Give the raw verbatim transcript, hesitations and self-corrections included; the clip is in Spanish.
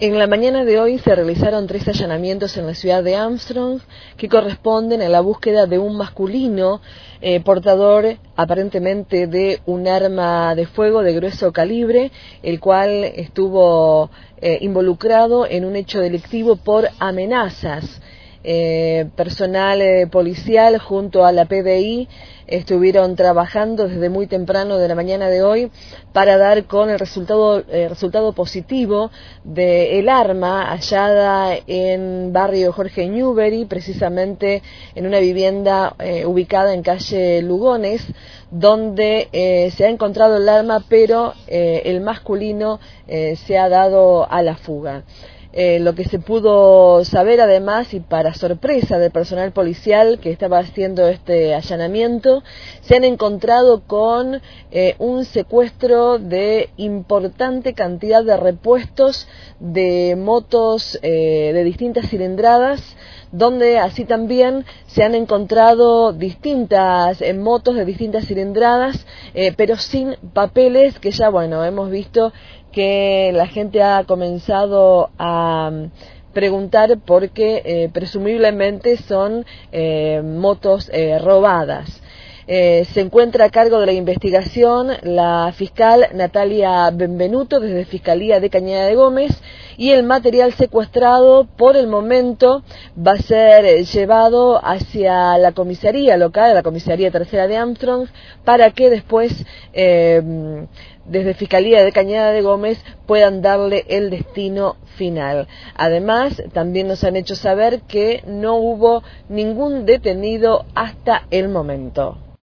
En la mañana de hoy se realizaron tres allanamientos en la ciudad de Armstrong que corresponden a la búsqueda de un masculino eh, portador aparentemente de un arma de fuego de grueso calibre, el cual estuvo eh, involucrado en un hecho delictivo por amenazas. Eh, personal eh, policial junto a la P D I estuvieron trabajando desde muy temprano de la mañana de hoy para dar con el resultado eh, resultado positivo del arma hallada en barrio Jorge Newbery, precisamente en una vivienda eh, ubicada en calle Lugones, donde eh, se ha encontrado el arma, pero eh, el masculino eh, se ha dado a la fuga. Eh, lo que se pudo saber además, y para sorpresa del personal policial que estaba haciendo este allanamiento, se han encontrado con eh, un secuestro de importante cantidad de repuestos de motos eh, de distintas cilindradas, donde así también se han encontrado distintas eh, motos de distintas cilindradas, eh, pero sin papeles, que ya bueno, hemos visto que la gente ha comenzado a preguntar porque eh, presumiblemente son eh, motos eh, robadas. Eh, se encuentra a cargo de la investigación la fiscal Natalia Benvenuto desde Fiscalía de Cañada de Gómez, y el material secuestrado por el momento va a ser llevado hacia la comisaría local, la comisaría tercera de Armstrong, para que después eh, desde Fiscalía de Cañada de Gómez puedan darle el destino final. Además, también nos han hecho saber que no hubo ningún detenido hasta el momento.